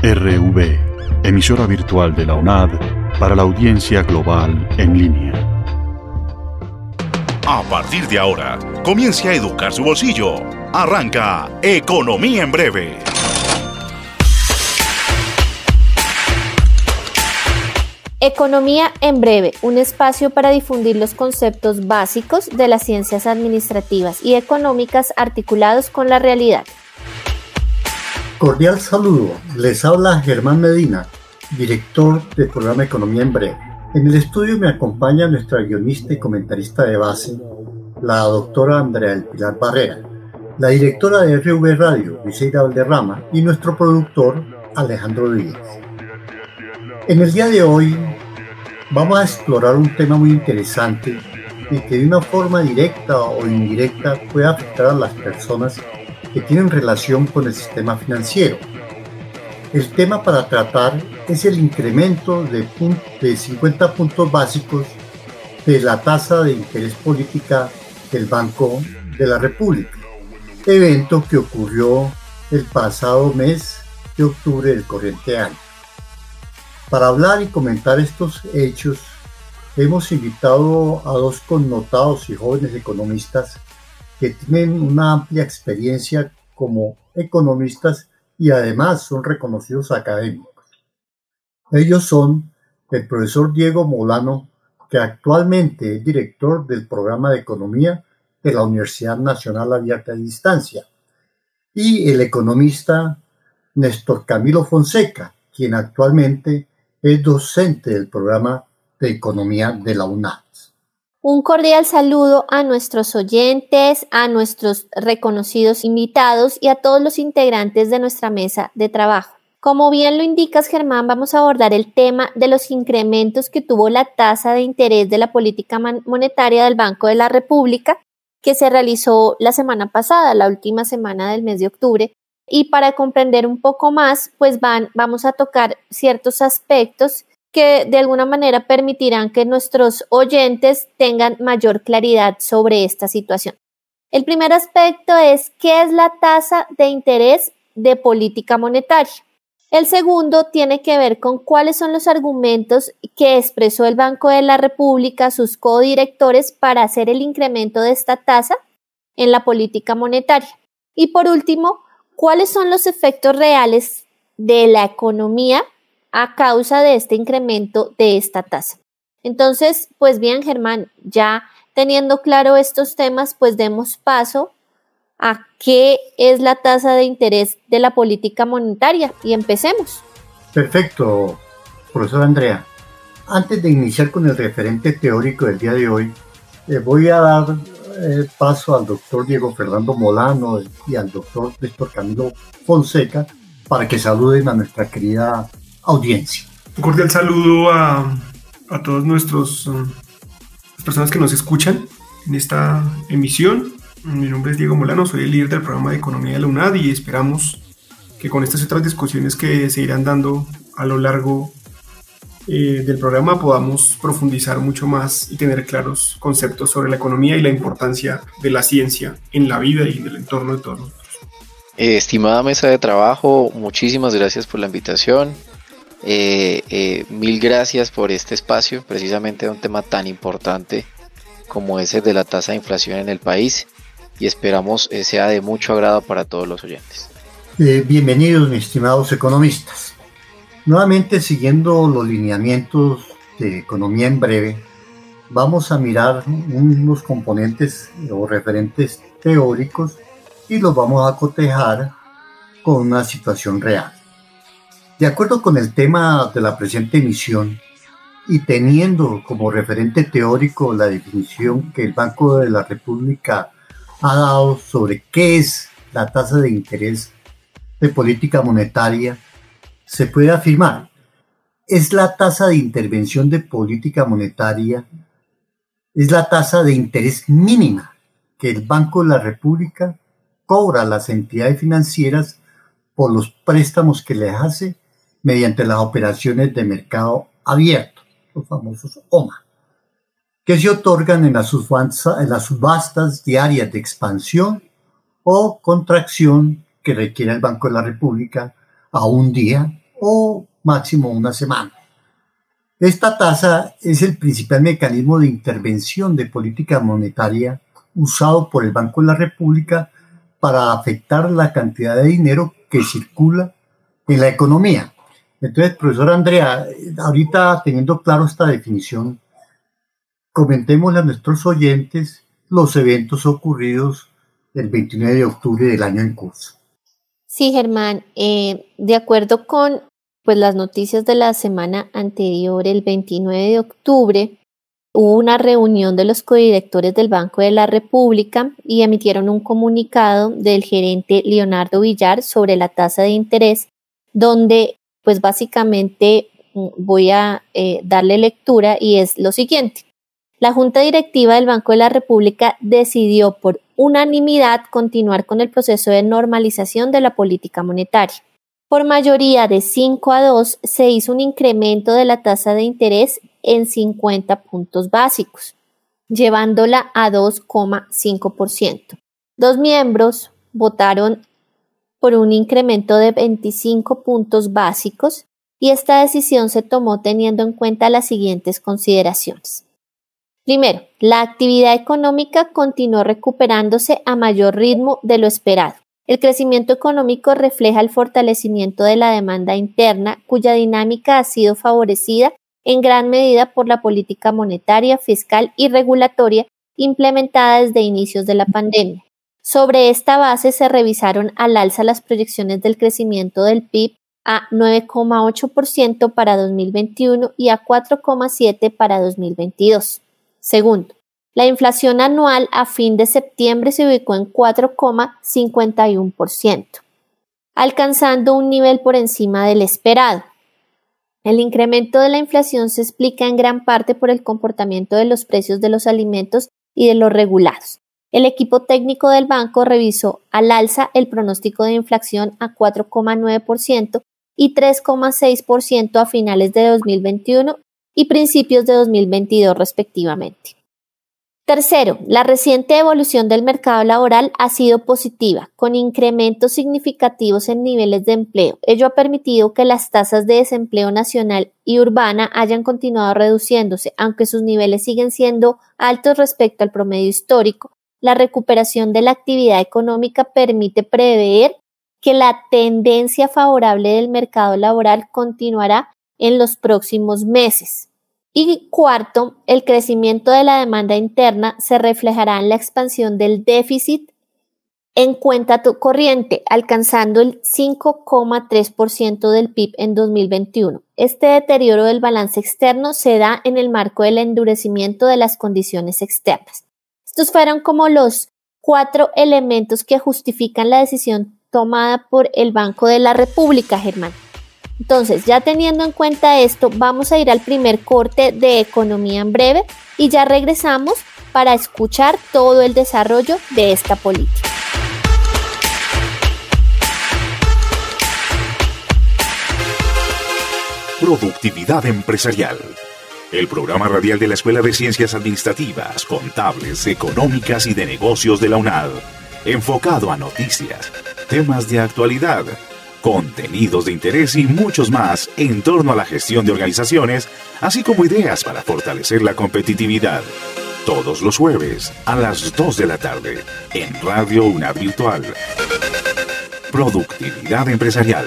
RV, emisora virtual de la UNAD para la audiencia global en línea. A partir de ahora, comience a educar su bolsillo. Arranca Economía en Breve. Economía en Breve, un espacio para difundir los conceptos básicos de las ciencias administrativas y económicas articulados con la realidad. Cordial saludo, les habla Germán Medina, director del programa Economía en Breve. En el estudio me acompaña nuestra guionista y comentarista de base, la doctora Andrea del Pilar Barrera, la directora de RV Radio, Briseida Valderrama, y nuestro productor, Alejandro Díaz. En el día de hoy vamos a explorar un tema muy interesante y que de una forma directa o indirecta puede afectar a las personas que tienen relación con el sistema financiero. El tema para tratar es el incremento de 50 puntos básicos de la tasa de interés política del Banco de la República, evento que ocurrió el pasado mes de octubre del corriente año. Para hablar y comentar estos hechos, hemos invitado a dos connotados y jóvenes economistas que tienen una amplia experiencia como economistas y además son reconocidos académicos. Ellos son el profesor Diego Molano, que actualmente es director del programa de Economía de la Universidad Nacional Abierta de Distancia, y el economista Néstor Camilo Fonseca, quien actualmente es docente del programa de Economía de la UNAD. Un cordial saludo a nuestros oyentes, a nuestros reconocidos invitados y a todos los integrantes de nuestra mesa de trabajo. Como bien lo indicas, Germán, vamos a abordar el tema de los incrementos que tuvo la tasa de interés de la política monetaria del Banco de la República, que se realizó la semana pasada, la última semana del mes de octubre. Y para comprender un poco más, pues vamos a tocar ciertos aspectos que de alguna manera permitirán que nuestros oyentes tengan mayor claridad sobre esta situación. El primer aspecto es ¿qué es la tasa de interés de política monetaria? El segundo tiene que ver con cuáles son los argumentos que expresó el Banco de la República, sus codirectores, para hacer el incremento de esta tasa en la política monetaria. Y por último, ¿cuáles son los efectos reales de la economía a causa de este incremento de esta tasa? Entonces, pues bien, Germán, ya teniendo claro estos temas, pues demos paso a qué es la tasa de interés de la política monetaria y empecemos. Perfecto, profesora Andrea. Antes de iniciar con el referente teórico del día de hoy, voy a dar paso al doctor Diego Fernando Molano y al doctor Néstor Camilo Fonseca para que saluden a nuestra querida audiencia. Un cordial saludo a todos las personas que nos escuchan en esta emisión. Mi nombre es Diego Molano, soy el líder del programa de Economía de la UNAD y esperamos que con estas otras discusiones que se irán dando a lo largo del programa podamos profundizar mucho más y tener claros conceptos sobre la economía y la importancia de la ciencia en la vida y en el entorno de todos nosotros. Estimada mesa de trabajo, muchísimas gracias por la invitación. Mil gracias por este espacio, precisamente de un tema tan importante como ese de la tasa de inflación en el país, y esperamos sea de mucho agrado para todos los oyentes. Bienvenidos, mis estimados economistas. Nuevamente, siguiendo los lineamientos de Economía en Breve, vamos a mirar unos componentes o referentes teóricos y los vamos a cotejar con una situación real. De acuerdo con el tema de la presente emisión y teniendo como referente teórico la definición que el Banco de la República ha dado sobre qué es la tasa de interés de política monetaria, se puede afirmar, es la tasa de intervención de política monetaria, es la tasa de interés mínima que el Banco de la República cobra a las entidades financieras por los préstamos que les hace mediante las operaciones de mercado abierto, los famosos OMA, que se otorgan en las subastas diarias de expansión o contracción que requiere el Banco de la República a un día o máximo una semana. Esta tasa es el principal mecanismo de intervención de política monetaria usado por el Banco de la República para afectar la cantidad de dinero que circula en la economía. Entonces, profesora Andrea, ahorita teniendo claro esta definición, comentémosle a nuestros oyentes los eventos ocurridos el 29 de octubre del año en curso. Sí, Germán, de acuerdo con las noticias de la semana anterior, el 29 de octubre, hubo una reunión de los codirectores del Banco de la República y emitieron un comunicado del gerente Leonardo Villar sobre la tasa de interés, donde básicamente voy a darle lectura y es lo siguiente. La Junta Directiva del Banco de la República decidió por unanimidad continuar con el proceso de normalización de la política monetaria. Por mayoría de 5-2 se hizo un incremento de la tasa de interés en 50 puntos básicos, llevándola a 2,5%. 2 miembros votaron por un incremento de 25 puntos básicos y esta decisión se tomó teniendo en cuenta las siguientes consideraciones. Primero, la actividad económica continuó recuperándose a mayor ritmo de lo esperado. El crecimiento económico refleja el fortalecimiento de la demanda interna, cuya dinámica ha sido favorecida en gran medida por la política monetaria, fiscal y regulatoria implementada desde inicios de la pandemia. Sobre esta base se revisaron al alza las proyecciones del crecimiento del PIB a 9,8% para 2021 y a 4,7% para 2022. Segundo, la inflación anual a fin de septiembre se ubicó en 4,51%, alcanzando un nivel por encima del esperado. El incremento de la inflación se explica en gran parte por el comportamiento de los precios de los alimentos y de los regulados. El equipo técnico del banco revisó al alza el pronóstico de inflación a 4,9% y 3,6% a finales de 2021 y principios de 2022 respectivamente. Tercero, la reciente evolución del mercado laboral ha sido positiva, con incrementos significativos en niveles de empleo. Ello ha permitido que las tasas de desempleo nacional y urbana hayan continuado reduciéndose, aunque sus niveles siguen siendo altos respecto al promedio histórico. La recuperación de la actividad económica permite prever que la tendencia favorable del mercado laboral continuará en los próximos meses. Y cuarto, el crecimiento de la demanda interna se reflejará en la expansión del déficit en cuenta corriente, alcanzando el 5,3% del PIB en 2021. Este deterioro del balance externo se da en el marco del endurecimiento de las condiciones externas. Estos fueron como los 4 elementos que justifican la decisión tomada por el Banco de la República, Germán. Entonces, ya teniendo en cuenta esto, vamos a ir al primer corte de Economía en Breve y ya regresamos para escuchar todo el desarrollo de esta política. Productividad empresarial. El programa radial de la Escuela de Ciencias Administrativas, Contables, Económicas y de Negocios de la UNAD. Enfocado a noticias, temas de actualidad, contenidos de interés y muchos más en torno a la gestión de organizaciones, así como ideas para fortalecer la competitividad. Todos los jueves a las 2 de la tarde en Radio UNAD Virtual. Productividad empresarial.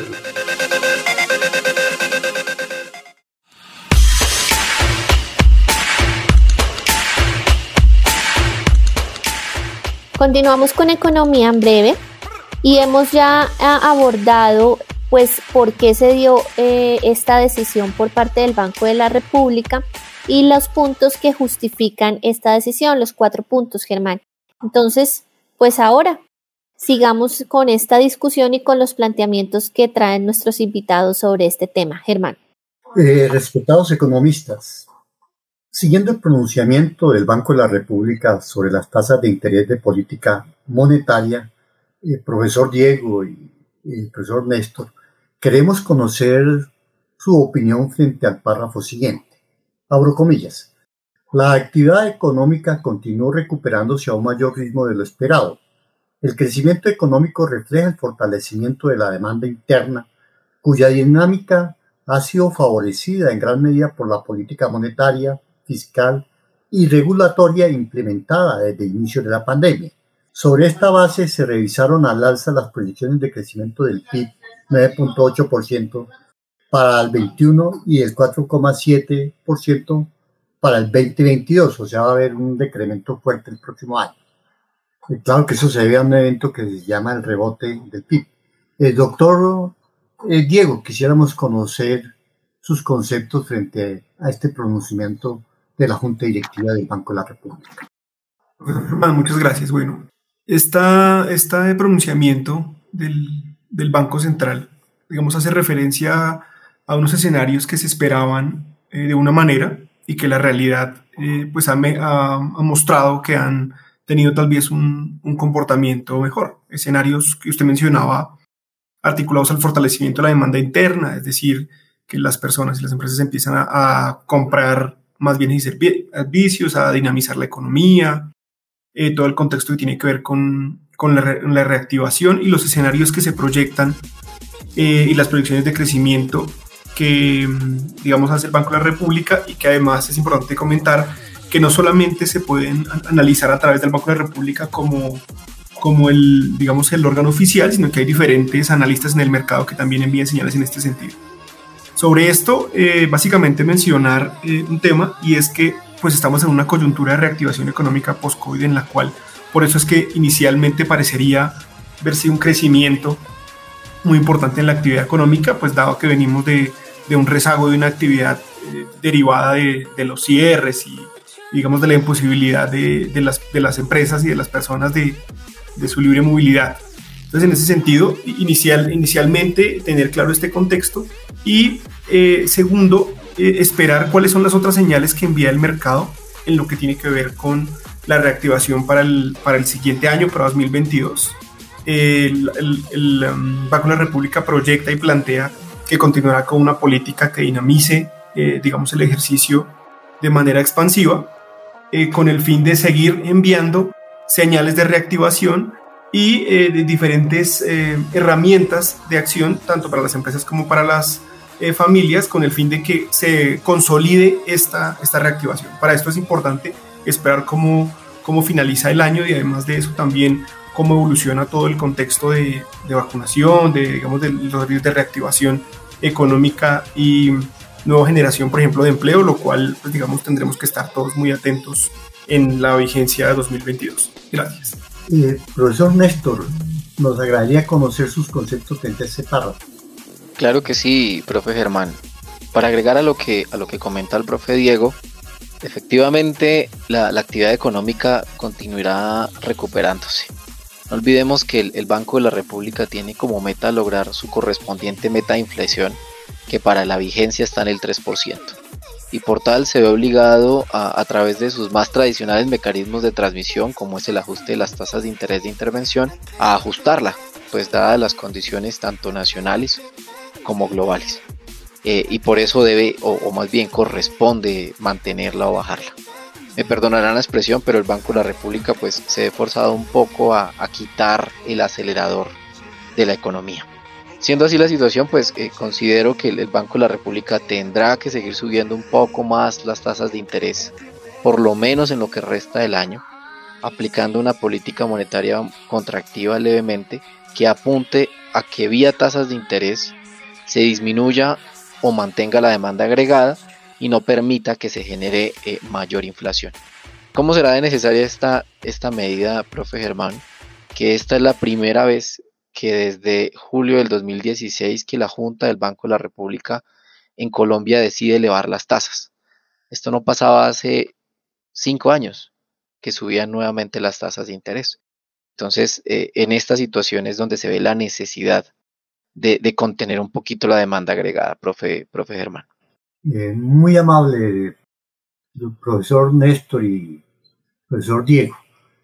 Continuamos con Economía en Breve y hemos ya abordado por qué se dio esta decisión por parte del Banco de la República y los puntos que justifican esta decisión, los 4 puntos, Germán. Entonces, ahora sigamos con esta discusión y con los planteamientos que traen nuestros invitados sobre este tema. Germán. Respetados economistas, siguiendo el pronunciamiento del Banco de la República sobre las tasas de interés de política monetaria, el profesor Diego y el profesor Néstor, queremos conocer su opinión frente al párrafo siguiente. Abro comillas. La actividad económica continuó recuperándose a un mayor ritmo de lo esperado. El crecimiento económico refleja el fortalecimiento de la demanda interna, cuya dinámica ha sido favorecida en gran medida por la política monetaria, fiscal y regulatoria implementada desde el inicio de la pandemia. Sobre esta base se revisaron al alza las proyecciones de crecimiento del PIB, 9.8% para el 21 y el 4.7% para el 2022, o sea, va a haber un decremento fuerte el próximo año. Y claro que eso se debe a un evento que se llama el rebote del PIB. Doctor Diego, quisiéramos conocer sus conceptos frente a este pronunciamiento de la Junta Directiva del Banco de la República. Muchas gracias. Bueno, este pronunciamiento del Banco Central, digamos, hace referencia a unos escenarios que se esperaban de una manera y que la realidad pues ha mostrado que han tenido tal vez un comportamiento mejor. Escenarios que usted mencionaba articulados al fortalecimiento de la demanda interna, es decir, que las personas y las empresas empiezan a comprar más bienes y servicios, a dinamizar la economía, todo el contexto que tiene que ver con la reactivación y los escenarios que se proyectan y las proyecciones de crecimiento que, digamos, hace el Banco de la República, y que además es importante comentar que no solamente se pueden analizar a través del Banco de la República como el, digamos, el órgano oficial, sino que hay diferentes analistas en el mercado que también envían señales en este sentido. Sobre esto, básicamente mencionar un tema, y es que pues estamos en una coyuntura de reactivación económica post-COVID, en la cual, por eso es que inicialmente parecería verse un crecimiento muy importante en la actividad económica, pues dado que venimos de un rezago de una actividad derivada de los cierres y, digamos, de la imposibilidad de las empresas y de las personas de su libre movilidad. Entonces, en ese sentido, inicialmente tener claro este contexto y segundo, esperar cuáles son las otras señales que envía el mercado en lo que tiene que ver con la reactivación para el siguiente año, para 2022. El Banco de la República proyecta y plantea que continuará con una política que dinamice, digamos, el ejercicio de manera expansiva, con el fin de seguir enviando señales de reactivación y de diferentes herramientas de acción, tanto para las empresas como para las familias, con el fin de que se consolide esta reactivación. Para esto es importante esperar cómo finaliza el año, y además de eso también cómo evoluciona todo el contexto de vacunación, digamos, de los servicios de reactivación económica y nueva generación, por ejemplo, de empleo, lo cual, pues, digamos, tendremos que estar todos muy atentos en la vigencia de 2022. Gracias. Profesor Néstor, nos agradaría conocer sus conceptos frente a ese párrafo. Claro que sí, profe Germán. Para agregar a lo que comenta el profe Diego, efectivamente la actividad económica continuará recuperándose. No olvidemos que el Banco de la República tiene como meta lograr su correspondiente meta de inflación, que para la vigencia está en el 3%. Y por tal se ve obligado a través de sus más tradicionales mecanismos de transmisión, como es el ajuste de las tasas de interés de intervención, a ajustarla, pues dadas las condiciones tanto nacionales como globales. Y por eso debe, o más bien corresponde, mantenerla o bajarla. Me perdonarán la expresión, pero el Banco de la República pues se ha forzado un poco a quitar el acelerador de la economía. Siendo así la situación, pues considero que el Banco de la República tendrá que seguir subiendo un poco más las tasas de interés, por lo menos en lo que resta del año, aplicando una política monetaria contractiva levemente que apunte a que vía tasas de interés se disminuya o mantenga la demanda agregada y no permita que se genere mayor inflación. ¿Cómo será de necesaria esta medida, profe Germán? Que esta es la primera vez que desde julio del 2016 que la Junta del Banco de la República en Colombia decide elevar las tasas. Esto no pasaba hace 5 años, que subían nuevamente las tasas de interés. Entonces, en esta situación es donde se ve la necesidad de contener un poquito la demanda agregada, profe Germán. Muy amable, profesor Néstor y profesor Diego.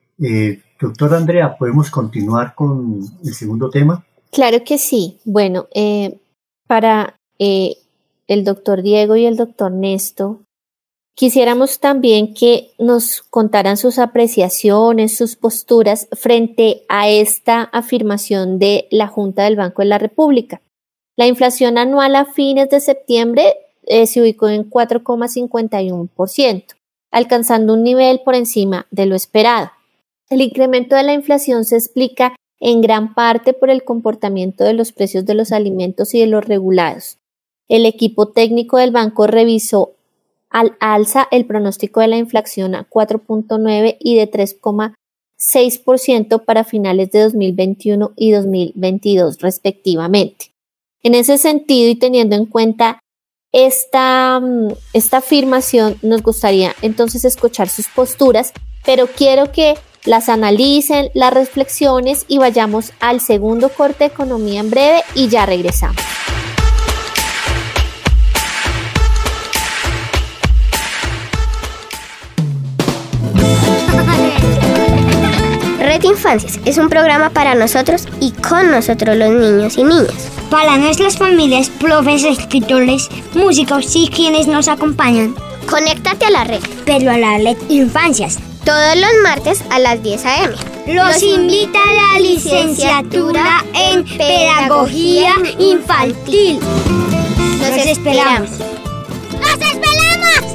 Doctora Andrea, ¿podemos continuar con el segundo tema? Claro que sí. Bueno, para el doctor Diego y el doctor Néstor, quisiéramos también que nos contaran sus apreciaciones, sus posturas frente a esta afirmación de la Junta del Banco de la República. La inflación anual a fines de septiembre se ubicó en 4,51%, alcanzando un nivel por encima de lo esperado. El incremento de la inflación se explica en gran parte por el comportamiento de los precios de los alimentos y de los regulados. El equipo técnico del banco revisó al alza el pronóstico de la inflación a 4,9% y de 3,6% para finales de 2021 y 2022 respectivamente. En ese sentido y teniendo en cuenta esta afirmación, nos gustaría entonces escuchar sus posturas, pero quiero que las analicen, las reflexiones y vayamos al segundo corte de Economía en Breve y ya regresamos. Red Infancias es un programa para nosotros y con nosotros los niños y niñas. Para nuestras familias, profes, escritores, músicos y quienes nos acompañan. Conéctate a la red. Pero a la Red Infancias. Todos los martes a las 10 a.m. Los invita a la licenciatura en Pedagogía Infantil. Los esperamos. ¡Los esperamos!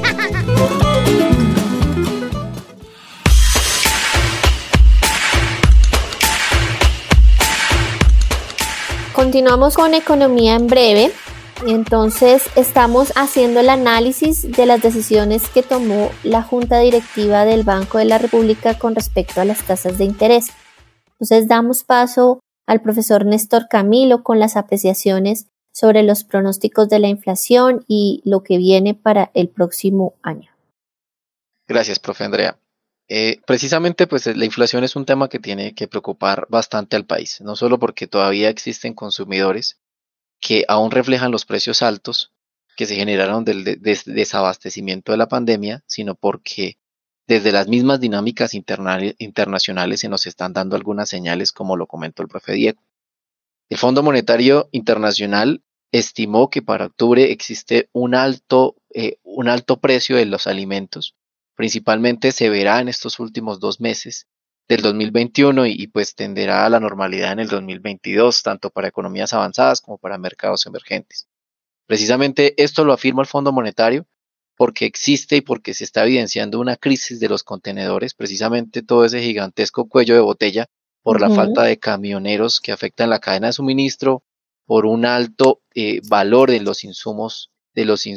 Continuamos con Economía en Breve. Entonces estamos haciendo el análisis de las decisiones que tomó la Junta Directiva del Banco de la República con respecto a las tasas de interés. Entonces damos paso al profesor Néstor Camilo con las apreciaciones sobre los pronósticos de la inflación y lo que viene para el próximo año. Gracias, profe Andrea. Precisamente pues la inflación es un tema que tiene que preocupar bastante al país, no solo porque todavía existen consumidores que aún reflejan los precios altos que se generaron del desabastecimiento de la pandemia, sino porque desde las mismas dinámicas internacionales se nos están dando algunas señales, como lo comentó el profe Diego. El Fondo Monetario Internacional estimó que para octubre existe un alto precio de los alimentos. Principalmente se verá en estos últimos 2 meses del 2021 y pues tenderá a la normalidad en el 2022, tanto para economías avanzadas como para mercados emergentes. Precisamente esto lo afirma el Fondo Monetario porque existe y porque se está evidenciando una crisis de los contenedores, precisamente todo ese gigantesco cuello de botella por la falta de camioneros que afectan la cadena de suministro, por un alto valor de los insumos de los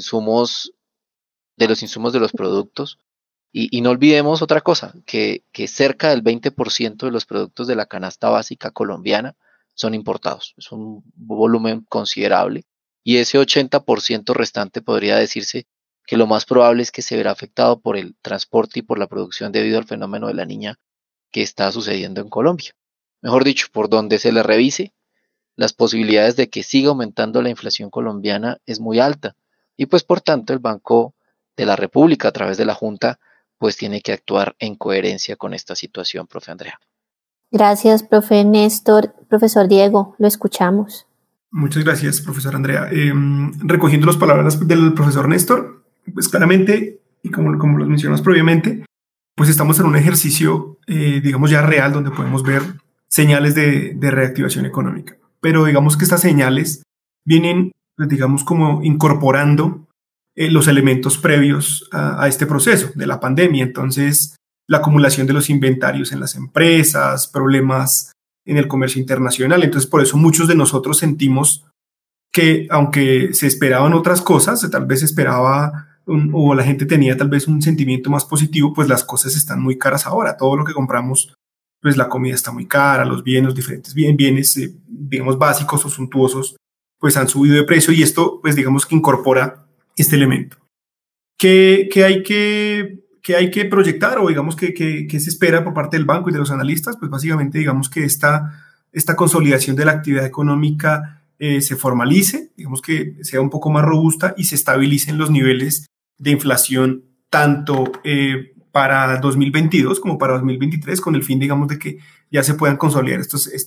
productos. Y no olvidemos otra cosa, que cerca del 20% de los productos de la canasta básica colombiana son importados. Es un volumen considerable. Y ese 80% restante podría decirse que lo más probable es que se verá afectado por el transporte y por la producción debido al fenómeno de la Niña que está sucediendo en Colombia. Mejor dicho, por donde se le revise, las posibilidades de que siga aumentando la inflación colombiana es muy alta. Y pues por tanto el Banco de la República a través de la Junta pues tiene que actuar en coherencia con esta situación, profe Andrea. Gracias, profe Néstor. Profesor Diego, lo escuchamos. Muchas gracias, profesor Andrea. Recogiendo las palabras del profesor Néstor, pues claramente, y como lo mencionamos previamente, pues estamos en un ejercicio, digamos ya real, donde podemos ver señales de reactivación económica. Pero digamos que estas señales vienen, pues, digamos, como incorporando los elementos previos a este proceso de la pandemia. Entonces, la acumulación de los inventarios en las empresas, problemas en el comercio internacional. Entonces, por eso muchos de nosotros sentimos que, aunque se esperaban otras cosas, tal vez se esperaba o la gente tenía tal vez un sentimiento más positivo, pues las cosas están muy caras ahora. Todo lo que compramos, pues la comida está muy cara, los bienes, diferentes bienes, digamos, básicos o suntuosos, pues han subido de precio y esto, pues digamos que incorpora este elemento. ¿Qué hay que proyectar o digamos que se espera por parte del banco y de los analistas? Pues básicamente digamos que esta consolidación de la actividad económica se formalice, digamos que sea un poco más robusta y se estabilicen los niveles de inflación tanto para 2022 como para 2023 con el fin, digamos, de que ya se puedan consolidar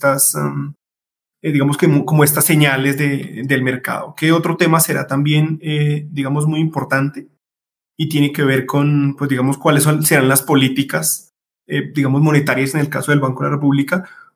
digamos que como estas señales del mercado. ¿Qué otro tema será también, digamos, muy importante? Y tiene que ver con, pues digamos, cuáles serán las políticas, digamos, monetarias en el caso del Banco de la República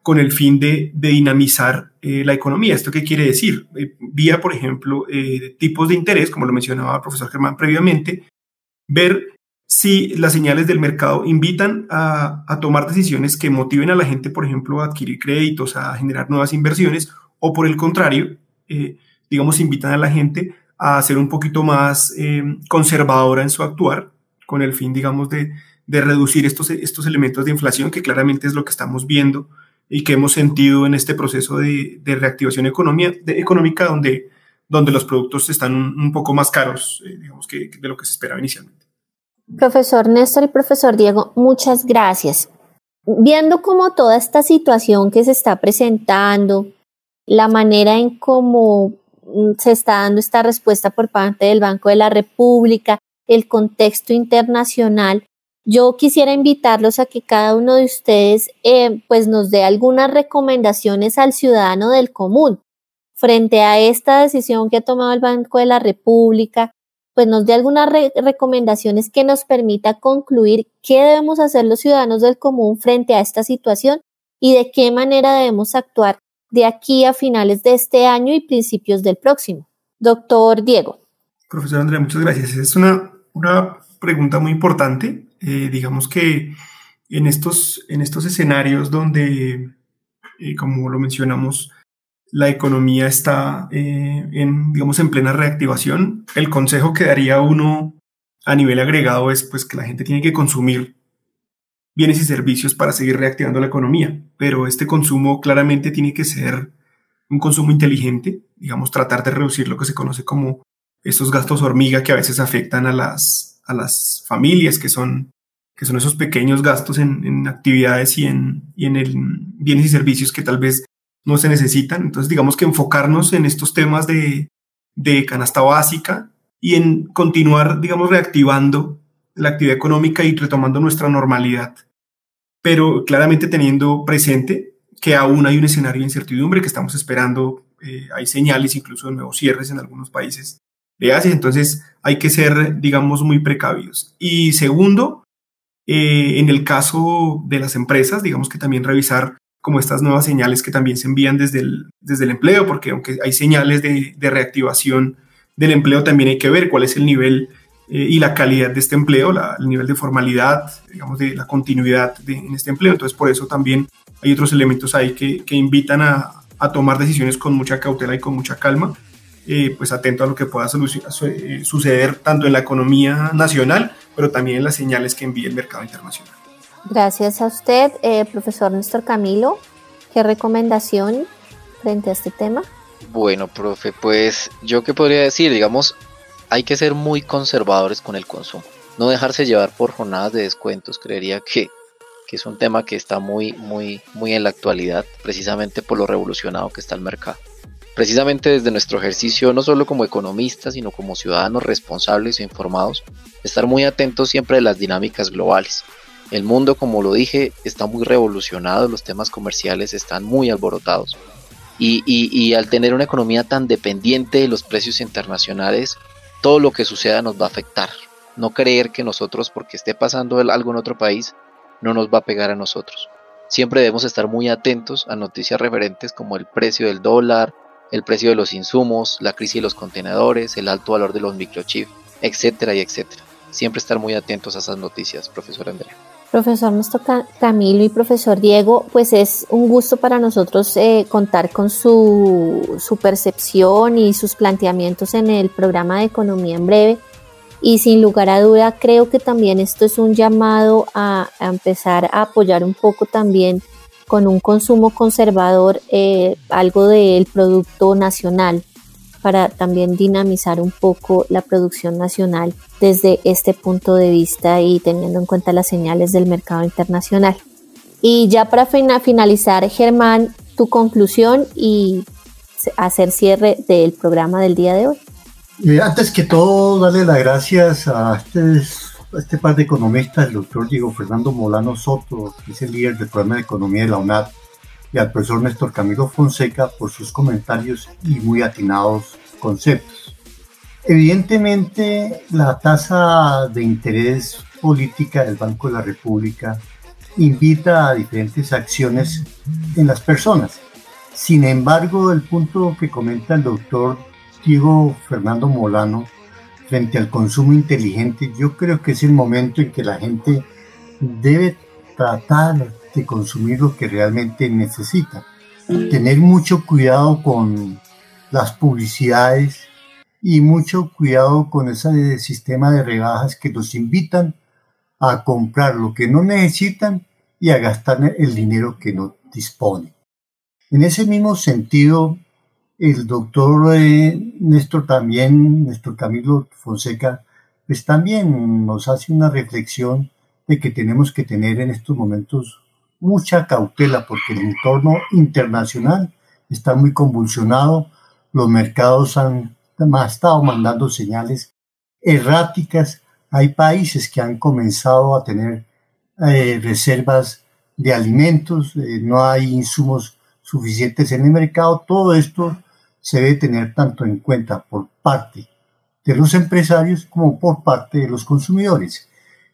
con el fin de dinamizar la economía. ¿Esto qué quiere decir? Vía, por ejemplo, tipos de interés, como lo mencionaba el profesor Germán previamente, ver si las señales del mercado invitan a tomar decisiones que motiven a la gente, por ejemplo, a adquirir créditos, a generar nuevas inversiones, o por el contrario, digamos, invitan a la gente a ser un poquito más conservadora en su actuar, con el fin, digamos, de reducir estos elementos de inflación, que claramente es lo que estamos viendo y que hemos sentido en este proceso de reactivación económica, donde los productos están un poco más caros, digamos, que de lo que se esperaba inicialmente. Profesor Néstor y profesor Diego, muchas gracias. Viendo cómo toda esta situación que se está presentando, la manera en cómo se está dando esta respuesta por parte del Banco de la República, el contexto internacional, yo quisiera invitarlos a que cada uno de ustedes pues nos dé algunas recomendaciones al ciudadano del común frente a esta decisión que ha tomado el Banco de la República, pues nos dé algunas recomendaciones que nos permita concluir qué debemos hacer los ciudadanos del común frente a esta situación y de qué manera debemos actuar de aquí a finales de este año y principios del próximo. Doctor Diego. Profesor Andrea, muchas gracias. Es una pregunta muy importante. Digamos que en estos escenarios donde, como lo mencionamos, la economía está en plena reactivación, el consejo que daría uno a nivel agregado es pues, que la gente tiene que consumir bienes y servicios para seguir reactivando la economía, pero este consumo claramente tiene que ser un consumo inteligente, digamos, tratar de reducir lo que se conoce como estos gastos hormiga que a veces afectan a las familias, que son esos pequeños gastos en actividades y en bienes y servicios que tal vez no se necesitan. Entonces, digamos que enfocarnos en estos temas de canasta básica y en continuar, digamos, reactivando la actividad económica y retomando nuestra normalidad, pero claramente teniendo presente que aún hay un escenario de incertidumbre que estamos esperando. Hay señales incluso de nuevos cierres en algunos países de Asia, entonces hay que ser, digamos, muy precavidos. Y segundo, en el caso de las empresas, digamos que también revisar como estas nuevas señales que también se envían desde el empleo, porque aunque hay señales de reactivación del empleo, también hay que ver cuál es el nivel y la calidad de este empleo, el nivel de formalidad, digamos, de la continuidad en este empleo. Entonces, por eso también hay otros elementos ahí que invitan a tomar decisiones con mucha cautela y con mucha calma, pues atento a lo que pueda suceder tanto en la economía nacional, pero también en las señales que envía el mercado internacional. Gracias a usted, profesor Néstor Camilo. ¿Qué recomendación frente a este tema? Bueno, profe, pues yo qué podría decir, digamos, hay que ser muy conservadores con el consumo, no dejarse llevar por jornadas de descuentos. Creería que es un tema que está muy en la actualidad, precisamente por lo revolucionado que está el mercado. Precisamente desde nuestro ejercicio, no solo como economistas, sino como ciudadanos responsables e informados, estar muy atentos siempre a las dinámicas globales. El mundo, como lo dije, está muy revolucionado, los temas comerciales están muy alborotados. Y al tener una economía tan dependiente de los precios internacionales, todo lo que suceda nos va a afectar. No creer que nosotros, porque esté pasando algo en otro país, no nos va a pegar a nosotros. Siempre debemos estar muy atentos a noticias referentes como el precio del dólar, el precio de los insumos, la crisis de los contenedores, el alto valor de los microchips, etcétera y etcétera. Siempre estar muy atentos a esas noticias, profesor Andrea. Profesor Néstor Camilo y profesor Diego, pues es un gusto para nosotros contar con su percepción y sus planteamientos en el programa de Economía en Breve. Y sin lugar a duda creo que también esto es un llamado a empezar a apoyar un poco también con un consumo conservador, algo del producto nacional, para también dinamizar un poco la producción nacional desde este punto de vista y teniendo en cuenta las señales del mercado internacional. Y ya para finalizar, Germán, tu conclusión y hacer cierre del programa del día de hoy. Antes que todo, darle las gracias a este par de economistas, el doctor Diego Fernando Molano Soto, que es el líder del programa de Economía de la UNAD, y al profesor Néstor Camilo Fonseca por sus comentarios y muy atinados conceptos. Evidentemente, la tasa de interés política del Banco de la República invita a diferentes acciones en las personas. Sin embargo, el punto que comenta el doctor Diego Fernando Molano frente al consumo inteligente, yo creo que es el momento en que la gente debe tratar de consumir lo que realmente necesita. Tener mucho cuidado con las publicidades y mucho cuidado con ese sistema de rebajas que nos invitan a comprar lo que no necesitan y a gastar el dinero que no disponen. En ese mismo sentido, el doctor Néstor Camilo Fonseca, pues también nos hace una reflexión de que tenemos que tener en estos momentos mucha cautela porque el entorno internacional está muy convulsionado, los mercados han estado mandando señales erráticas, hay países que han comenzado a tener reservas de alimentos, no hay insumos suficientes en el mercado. Todo esto se debe tener tanto en cuenta por parte de los empresarios como por parte de los consumidores.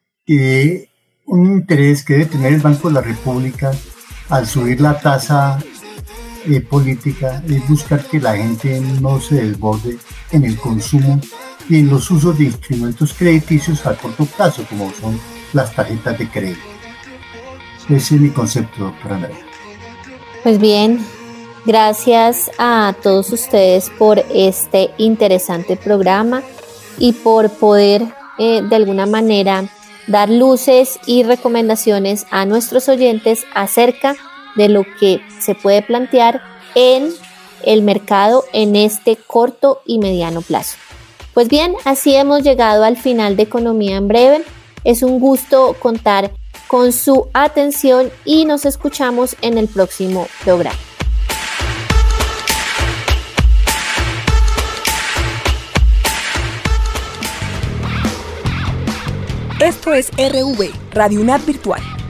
Un interés que debe tener el Banco de la República al subir la tasa política es buscar que la gente no se desborde en el consumo y en los usos de instrumentos crediticios a corto plazo, como son las tarjetas de crédito. Ese es mi concepto, doctora Andrea. Pues bien, gracias a todos ustedes por este interesante programa y por poder de alguna manera dar luces y recomendaciones a nuestros oyentes acerca de lo que se puede plantear en el mercado en este corto y mediano plazo. Pues bien, así hemos llegado al final de Economía en Breve. Es un gusto contar con su atención y nos escuchamos en el próximo programa. Esto es RV, Radio UNAD Virtual.